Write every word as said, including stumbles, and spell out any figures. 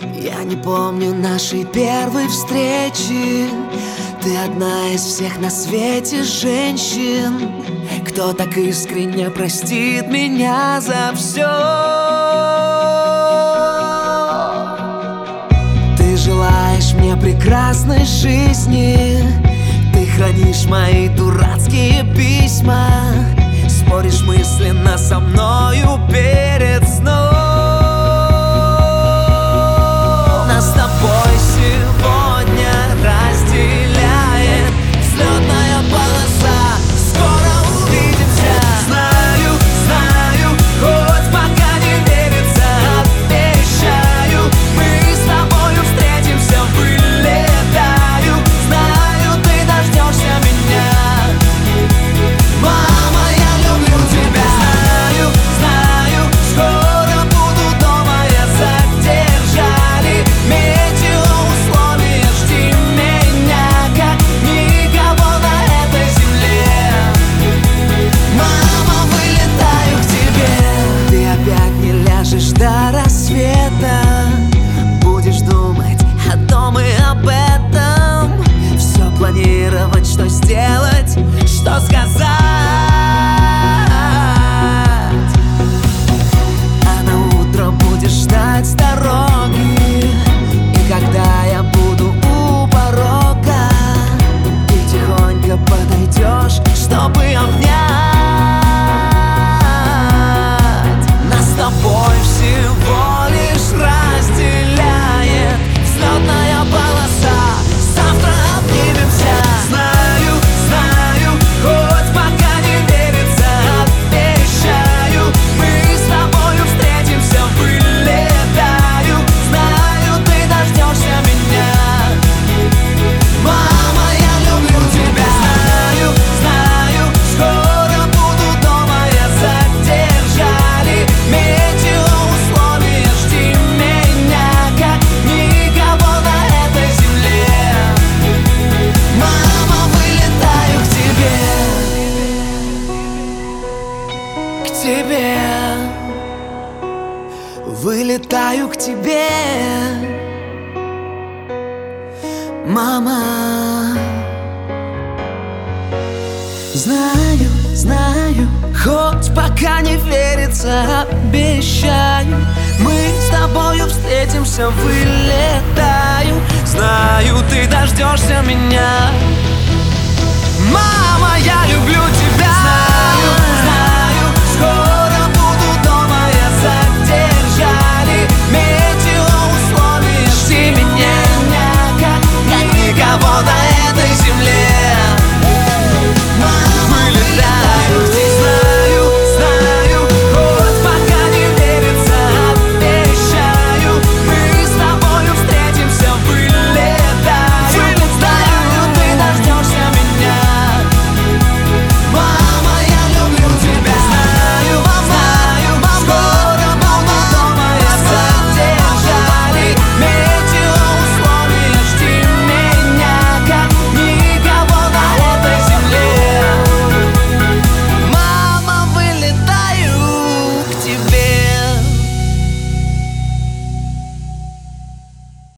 Я не помню нашей первой встречи. Ты одна из всех на свете женщин, кто так искренне простит меня за все. Ты желаешь мне прекрасной жизни, ты хранишь мои дурацкие письма, споришь мысленно со мною перед сном. Нас с тобой сегодня разделяет взлетная полоса. Скоро увидимся. Знаю, знаю, хоть пока не верится, обещаю, мы с тобою встретимся. Вылетаю, знаю, ты дождешься меня. Мама, я люблю тебя. Знаю, знаю, скоро буду дома. Я задержали метеоусловия. Жди меня, как никого на этой земле. Мама, вылетаю к тебе. Ты опять не ляжешь до рассвета, будешь думать о том и об этом, все планировать, что сделать, что сказать. А на утро будешь ждать с дороги, и когда я буду у порога, ты тихонько подойдешь, чтобы обнять. Нас с тобой всего лишь разделяет взлетная полоса. Завтра обнимемся. Знаю, знаю, хоть пока не верится, обещаю, мы с тобою встретимся. Вылетаю, знаю, ты дождешься меня. Мама, я люблю тебя. Знаю, знаю, скоро буду дома. Я задержали метеоусловия. Жди меня, как никого на этой земле. Мама, вылетаю к тебе. К тебе. Вылетаю к тебе. Мама. Знаю, знаю, хоть пока не верится, обещаю, мы с тобою встретимся. Вылетаю, знаю, ты дождешься меня. Мама, я люблю тебя.